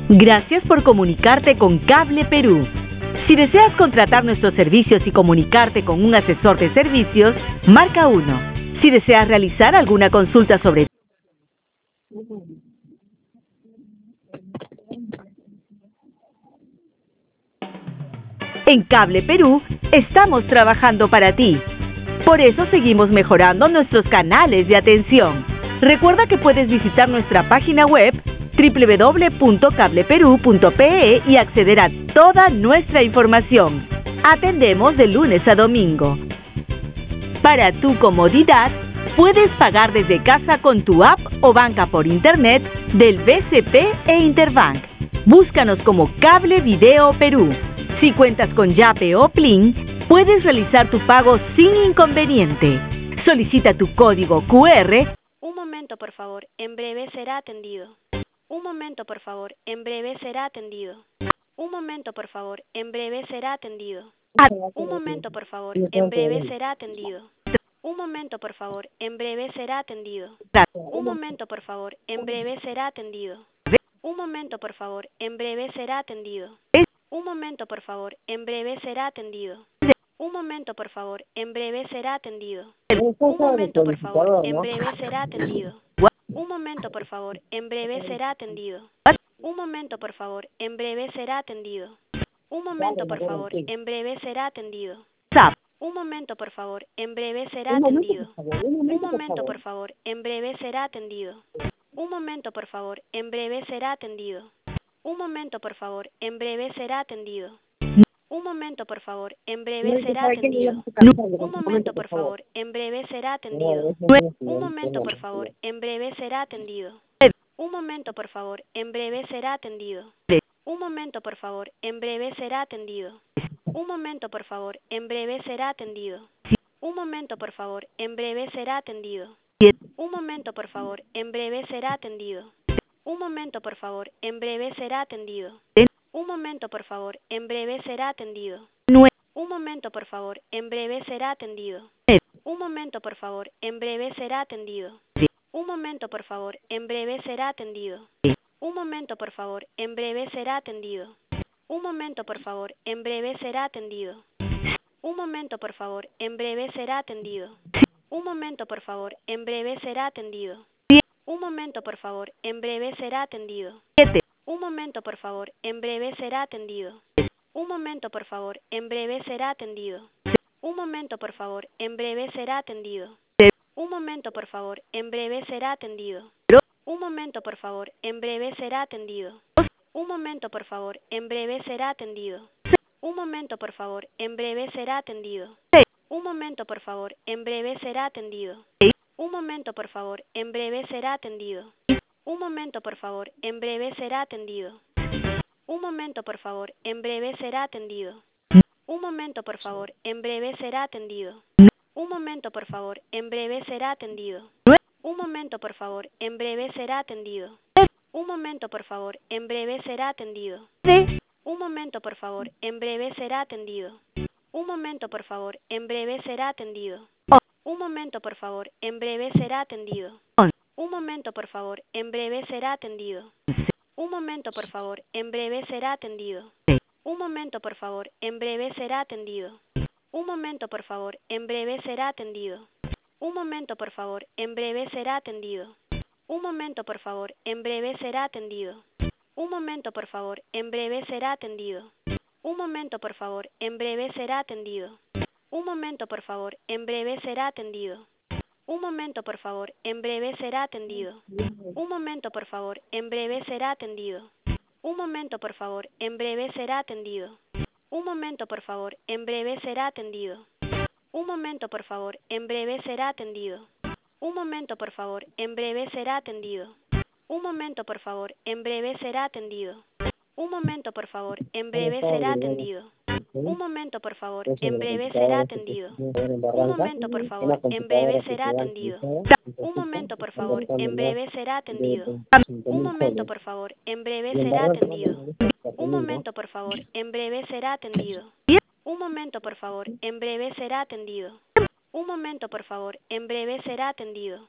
Gracias por comunicarte con Cable Perú. Si deseas contratar nuestros servicios y comunicarte con un asesor de servicios, marca 1. Si deseas realizar alguna consulta sobre... En Cable Perú estamos trabajando para ti. Por eso seguimos mejorando nuestros canales de atención. Recuerda que puedes visitar nuestra página web www.cableperu.pe y acceder a toda nuestra información. Atendemos de lunes a domingo. Para tu comodidad, puedes pagar desde casa con tu app o banca por internet del BCP e Interbank. Búscanos como Cable Video Perú. Si cuentas con Yape o Plin, puedes realizar tu pago sin inconveniente. Solicita tu código QR. Un momento, por favor. En breve será atendido. Un momento, por favor. En breve será atendido. Un momento, por favor. En breve será atendido. Un momento, por favor. En breve será atendido. Un momento, por favor. En breve será atendido. Un momento, por favor. En breve será atendido. Un momento, por favor. En breve será atendido. Un momento, por favor. En breve será atendido. Un momento, por favor. En breve será atendido. Un momento, por favor. En breve será atendido. Un momento, por favor. En breve será atendido. Un momento, por favor. En breve será atendido. Un momento, por favor. En breve será atendido. Un momento, por favor. En breve será atendido. Un momento, por favor. En breve será atendido. Un momento, por favor. En breve será atendido. Un momento, por favor. En breve será atendido. Un momento, por favor. En breve será atendido. Un momento, por favor. En breve será atendido. Un momento, por favor. En breve será atendido. Un momento, por favor. En breve será atendido. Un momento, por favor. En breve será atendido. Un momento, por favor. En breve será atendido. Un momento, por favor. En breve será atendido. Un momento, por favor. En breve será atendido. Un momento, por favor. En breve será atendido. Un momento, por favor. En breve será atendido. Un momento, por favor. En breve será atendido. Un momento, por favor. En breve será atendido. Un momento, por favor. En breve será atendido. Un momento, por favor. En breve será atendido. Un momento, por favor. En breve será atendido. Un momento, por favor. En breve será atendido. Un momento, por favor. En breve será atendido. Un momento, por favor. En breve será atendido. Un momento, por favor. En breve será atendido. Un momento, por favor. En breve será atendido. Un momento, por favor. En breve será atendido. Un momento, por favor. En breve será atendido. Un momento, por favor. En breve será atendido. Un momento, por favor. En breve será atendido. Un momento, por favor. En breve será atendido. Un momento, por favor. En breve será atendido. Un momento, por favor. En breve será atendido. Un momento, por favor. En breve será atendido. Un momento, por favor. En breve será atendido. Un momento, por favor. En breve será atendido. Un momento, por favor. En breve será atendido. Un momento, por favor. En breve será atendido. Un momento, por favor. En breve será atendido. Un momento, por favor. En breve será atendido. Un momento, por favor. En breve será atendido. Un momento, por favor. En breve será atendido. Un momento, por favor. En breve será atendido. Un momento, por favor. En breve será atendido. Un momento, por favor. En breve será atendido. Un momento, por favor. En breve será atendido. Un momento, por favor. En breve será atendido. Un momento, por favor. En breve será atendido. Un momento, por favor. En breve será atendido. Un momento, por favor. En breve será atendido. Un momento, por favor. En breve será atendido. Un momento, por favor. En breve será atendido. Un momento, por favor. En breve será atendido. Un momento, por favor. En breve será atendido. Un momento, por favor. En breve será atendido. Un momento, por favor. En breve será atendido. Un momento, por favor. En breve será atendido. Un momento, por favor. En breve será atendido. Un momento, por favor. En breve será atendido. Un momento, por favor. En breve será atendido. Un momento, por favor. En breve será atendido. Un momento, por favor. En breve será atendido. Un momento, por favor. En breve será atendido. Un momento, por favor. En breve será atendido. Un momento, por favor. En breve será atendido. Un momento, por favor. En breve será atendido.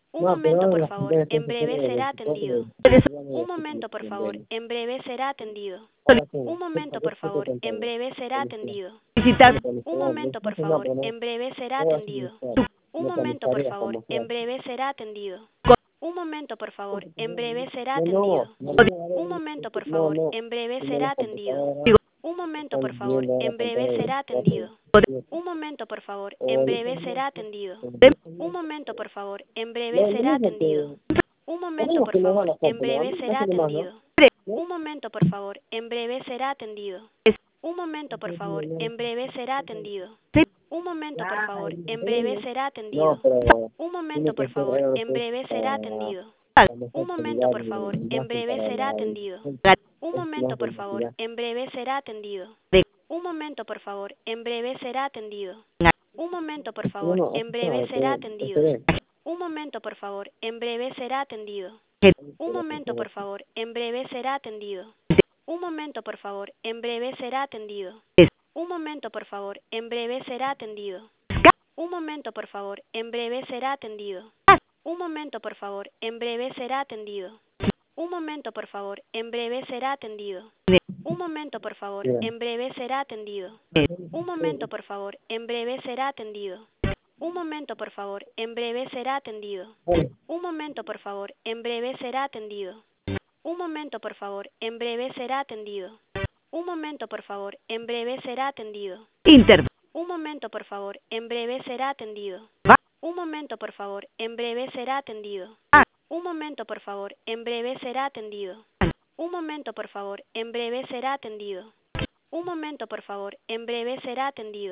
Un momento, por favor, en breve será atendido. Un momento, por favor, en breve será atendido. Un momento, por favor, en breve será atendido. Solicitar Un momento, por favor, en breve será atendido. Un momento, por favor, en breve será atendido. Un momento, por favor, en breve será atendido. Un momento, por favor, en breve será atendido. Un momento, por favor, en breve será atendido. Un momento, por favor, en breve será atendido. Un momento, por favor, en breve será atendido. Un momento, por favor, en breve será atendido. Un momento, por favor, en breve será atendido. Un momento, por favor, en breve será atendido. Un momento, por favor, en breve será atendido. Un momento, por favor, en breve será atendido. Un momento, por favor, en breve será atendido. Un momento, por favor, en breve será atendido. Un momento, por favor, en breve será atendido. Un momento, por favor, en breve será atendido. Un momento, por favor, en breve será atendido. Un momento, por favor, en breve será atendido. Un momento, por favor, en breve será atendido. Un momento, por favor, en breve será atendido. Un momento, por favor, en breve será atendido. Un momento, por favor, en breve será atendido. Un momento, por favor, en breve será atendido. Un momento, por favor, en breve será atendido. Un momento, por favor, en breve será atendido. Un momento, por favor, en breve será atendido. Un momento, por favor, en breve será atendido. Un momento, por favor, en breve será atendido. Un momento, por favor, en breve será atendido. Un momento, por favor, en breve será atendido. Un momento, por favor, en breve será atendido. Un momento, por favor, en breve será atendido. Un momento, por favor, en breve será atendido. Un momento, por favor, en breve será atendido.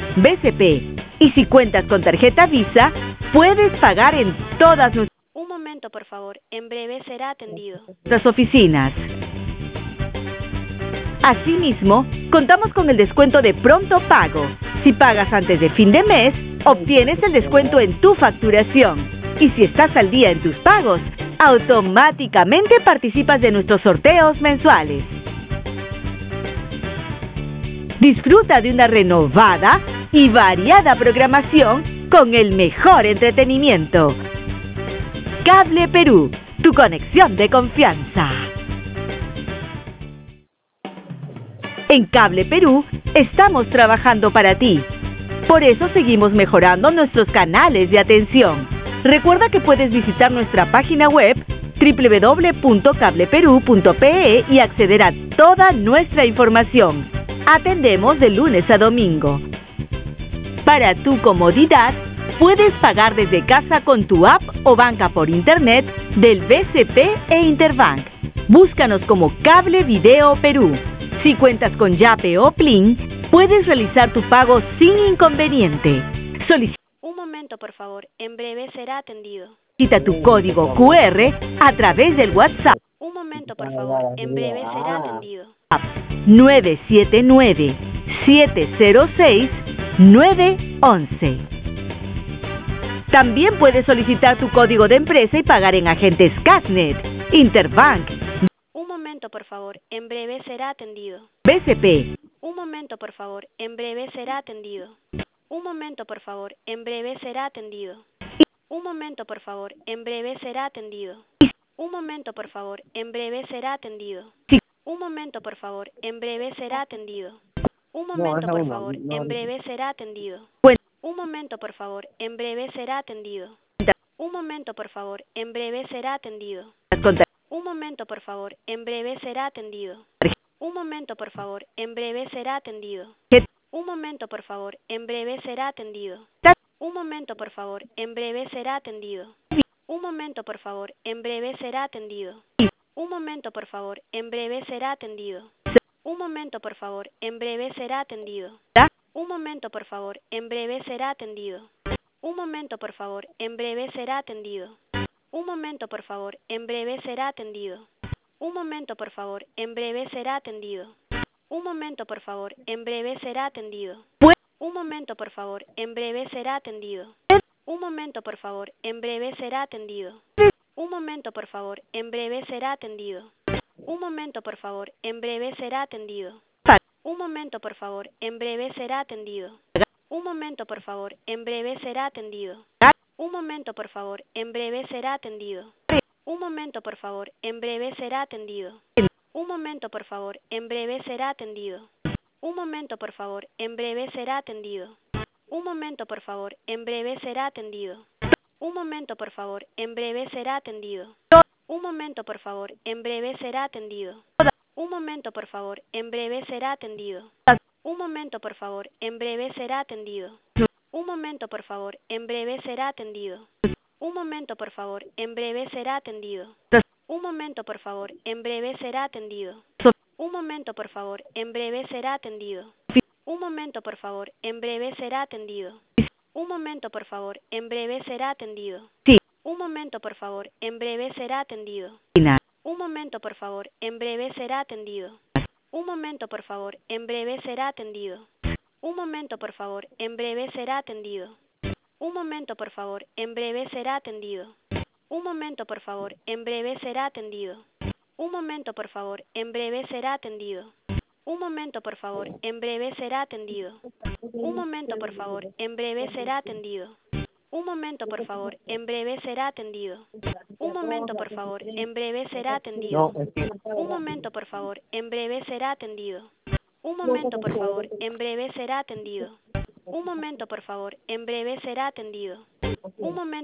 BCP. Y si cuentas con tarjeta Visa, puedes pagar en todas Un momento, por favor, en breve será atendido. nuestras oficinas. Asimismo, contamos con el descuento de pronto pago. Si pagas antes de fin de mes, obtienes el descuento en tu facturación. Y si estás al día en tus pagos, automáticamente participas de nuestros sorteos mensuales. Disfruta de una renovada y variada programación con el mejor entretenimiento. Cable Perú, tu conexión de confianza. En Cable Perú estamos trabajando para ti. Por eso seguimos mejorando nuestros canales de atención. Recuerda que puedes visitar nuestra página web www.cableperú.pe y acceder a toda nuestra información. Atendemos de lunes a domingo. Para tu comodidad, puedes pagar desde casa con tu app o banca por internet del BCP e Interbank. Búscanos como Cable Video Perú. Si cuentas con Yape o Plin, puedes realizar tu pago sin inconveniente. Un momento, por favor, en breve será atendido. Solicita tu código QR a través del WhatsApp. Un momento, por favor, en breve será atendido. 979-706-911. También puedes solicitar tu código de empresa y pagar en agentes Casnet, Interbank, Un momento, por favor, en breve será atendido. BCP. Un momento, por favor, en breve será atendido. Un momento, por favor, en breve será atendido. Un momento, por favor, en breve será atendido. Un momento, por favor, en breve será atendido. Un momento, por favor, en breve será atendido. Un momento, por favor, en breve será atendido. Un momento, por favor, en breve será atendido. Un momento, por favor, en breve será atendido. Un momento, por favor, en breve será atendido. Un momento, por favor, en breve será atendido. Un momento, por favor, en breve será atendido. Un momento, por favor, en breve será atendido. Un momento, por favor, en breve será atendido. Un momento, por favor, en breve será atendido. Un momento, por favor, en breve será atendido. Un momento, por favor, en breve será atendido. Un momento, por favor, en breve será atendido. Un momento, por favor, en breve será atendido. Un momento, por favor, en breve será atendido. Un momento, por favor, en breve será atendido. Un momento, por favor, en breve será atendido. Un momento, por favor, en breve será atendido. Un momento, por favor, en breve será atendido. Un momento, por favor, en breve será atendido. Un momento, por favor, en breve será atendido. Un momento, por favor, en breve será atendido. Un momento, por favor. En breve será atendido. Un momento, por favor. En breve será atendido. Un momento, por favor. En breve será atendido. Un momento, por favor. En breve será atendido. Un momento, por favor. En breve será atendido. Un momento, por favor. En breve será atendido. Un momento, por favor. En breve será atendido. Un momento, por favor. En breve será atendido. Un momento, por favor. En breve será atendido. Un momento, por favor. En breve será atendido. Un momento, por favor. En breve será atendido. Un momento, por favor. En breve será atendido. Un momento, por favor. En breve será atendido. Un momento, por favor. En breve será atendido. Un momento, por favor. En breve será atendido. Un momento, por favor. En breve será atendido. Un momento, por favor. En breve será atendido. Un momento, por favor. En breve será atendido. Un momento, por favor. En breve será atendido. Un momento, por favor. En breve será atendido. Un momento, por favor. En breve será atendido. Un momento, por favor. En breve será atendido. Un momento, por favor. En breve será atendido. Un momento, por favor. En breve será atendido. Un momento, por favor. En breve será atendido. Un momento, por favor. En breve será atendido. Un momento, por favor. En breve será atendido. Un momento, por favor. En breve será atendido. Un momento, por favor. En breve será atendido. Un momento.